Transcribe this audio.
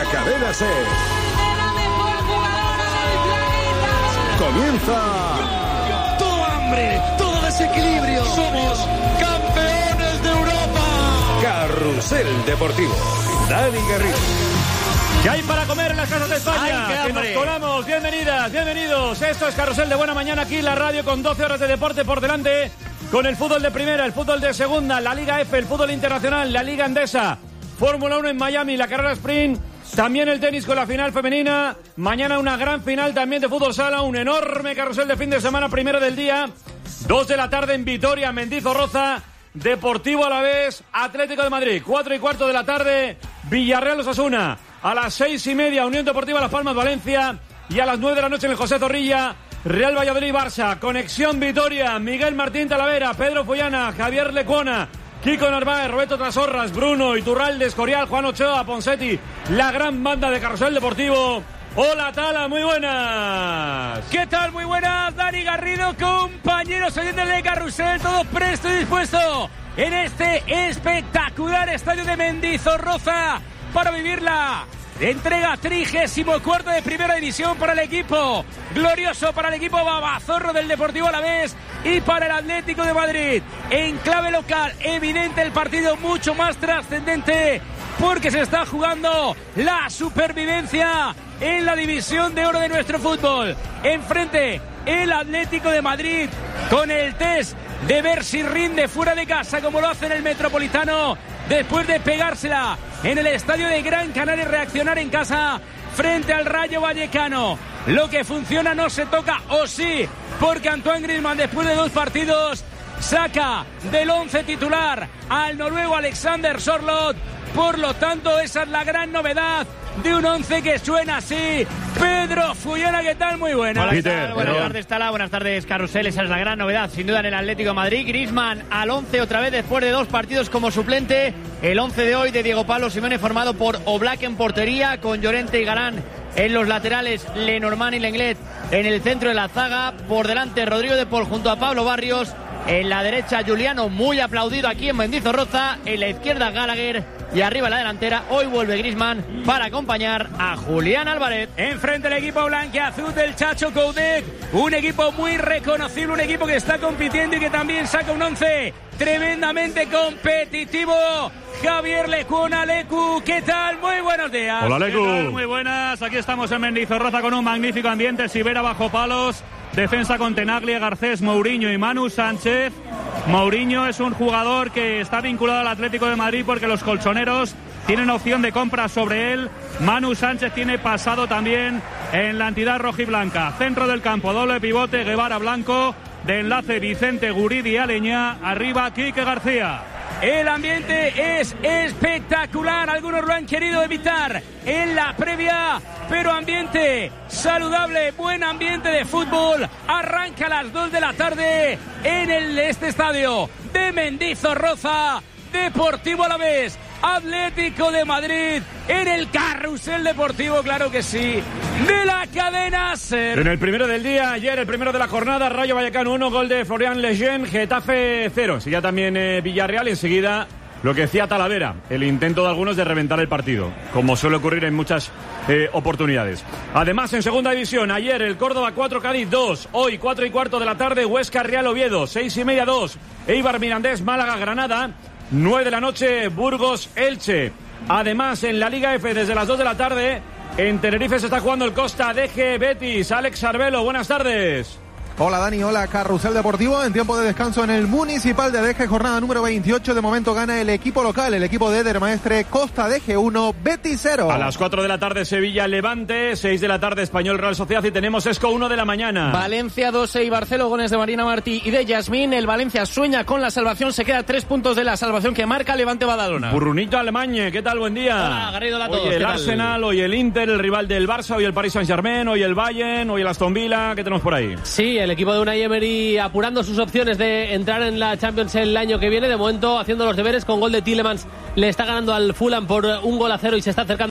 Cadena SER. Comienza todo hambre, todo desequilibrio. Somos campeones de Europa. Carrusel Deportivo. Dani Garrido. ¿Qué hay para comer en las casas de España? ¡Ay, que nos colamos. Bienvenidas, bienvenidos. Esto es Carrusel de Buena Mañana aquí en la radio con 12 horas de deporte por delante. Con el fútbol de primera, el fútbol de segunda, la Liga F, el fútbol internacional, la Liga Endesa, Fórmula 1 en Miami, la carrera sprint, también el tenis con la final femenina. Mañana una gran final también de fútbol sala, un enorme carrusel de fin de semana, primero del día. 2 de la tarde en Vitoria, Mendizorroza, Deportivo Alavés, Atlético de Madrid. 4:15 de la tarde, Villarreal Osasuna. A las 6:30, Unión Deportiva Las Palmas Valencia. Y a las 9 de la noche en el José Zorrilla, Real Valladolid Barça. Conexión Vitoria, Miguel Martín Talavera, Pedro Follana, Javier Lecuona, Kiko Narváez, Roberto Trasorras, Bruno Iturralde, Escorial, Juan Ochoa, Ponsetti, la gran banda de Carrusel Deportivo. Hola Tala, muy buenas. ¿Qué tal? Muy buenas, Dani Garrido, compañeros oyentes de Carrusel, todos presto y dispuesto en este espectacular estadio de Mendizorroza para vivirla. Entrega 34ª de primera división para el equipo glorioso, para el equipo babazorro del Deportivo Alavés y para el Atlético de Madrid. En clave local, evidente el partido, mucho más trascendente porque se está jugando la supervivencia en la división de oro de nuestro fútbol. Enfrente, el Atlético de Madrid con el test de ver si rinde fuera de casa como lo hace en el Metropolitano, después de pegársela en el estadio de Gran Canaria y reaccionar en casa frente al Rayo Vallecano. Lo que funciona no se toca, o sí, porque Antoine Griezmann, después de 2 partidos, saca del 11 titular al noruego Alexander Sørloth. Por lo tanto, esa es la gran novedad de un 11 que suena así. Pedro Follana, ¿qué tal? Muy buenas. Hola, Peter, buenas tardes, Tala. Buenas tardes, Carrusel. Esa es la gran novedad, sin duda, en el Atlético de Madrid. Griezmann al 11 otra vez después de 2 partidos como suplente. El 11 de hoy de Diego Pablo Simeone, formado por Oblak en portería, con Llorente y Galán en los laterales, Lenormand y Lenglet en el centro de la zaga. Por delante, Rodrigo de Paul junto a Pablo Barrios. En la derecha, Juliano, muy aplaudido aquí en Mendizorroza. En la izquierda, Gallagher. Y arriba en la delantera, hoy vuelve Griezmann para acompañar a Julián Álvarez. Enfrente el equipo blanquiazul del Chacho Coudet. Un equipo muy reconocible, un equipo que está compitiendo y que también saca un 11 tremendamente competitivo. Javier Lecuona, Lecu, ¿qué tal? Muy buenos días. Hola, Lecu. ¿Qué tal? Muy buenas. Aquí estamos en Mendizorroza con un magnífico ambiente. Sivera bajo palos. Defensa con Tenaglia, Garcés, Mourinho y Manu Sánchez. Mourinho es un jugador que está vinculado al Atlético de Madrid porque los colchoneros tienen opción de compra sobre él. Manu Sánchez tiene pasado también en la entidad rojiblanca. Centro del campo, doble pivote, Guevara Blanco. De enlace, Vicente Guridi Aleñá. Arriba, Quique García. El ambiente es espectacular. Algunos lo han querido evitar en la previa, pero ambiente saludable, buen ambiente de fútbol. Arranca a las 2 de la tarde en este estadio de Mendizorroza. Deportivo Alavés, Atlético de Madrid en el Carrusel Deportivo, claro que sí, de la cadena SER. En el primero del día, ayer el primero de la jornada, Rayo Vallecano 1, gol de Florian Lejeune, Getafe 0. Sigue también Villarreal y enseguida lo que decía Talavera, el intento de algunos de reventar el partido, como suele ocurrir en muchas oportunidades. Además, en segunda división, ayer el Córdoba 4, Cádiz 2, hoy 4:15 de la tarde, Huesca Real Oviedo, 6:30 2, Eibar Mirandés, Málaga Granada, 9 de la noche, Burgos Elche. Además, en la Liga F, desde las 2 de la tarde, en Tenerife se está jugando el Costa DG Betis. Alex Arbelo, buenas tardes. Hola Dani, hola Carrusel Deportivo. En tiempo de descanso en el Municipal de Deje, jornada número 28. De momento gana el equipo local, el equipo de Eder Maestre, Costa Deje 1, Betis 0. A las 4 de la tarde Sevilla Levante, 6 de la tarde Español Real Sociedad y tenemos Esco 1 de la mañana. Valencia 2 y Barcelona, goles de Marina Martí y de Yasmín. El Valencia sueña con la salvación, se queda 3 puntos de la salvación que marca Levante Badalona. Burrunito Alemañe, ¿qué tal? Buen día. Hola, Garrido, hola a todos. Hoy el ¿qué tal? Arsenal, hoy el Inter, el rival del Barça, hoy el Paris Saint-Germain, hoy el Bayern, hoy el Aston Villa. ¿Qué tenemos por ahí? Sí, el equipo de Unai Emery apurando sus opciones de entrar en la Champions el año que viene. De momento haciendo los deberes con gol de Tielemans. Le está ganando al Fulham por 1-0 y se está acercando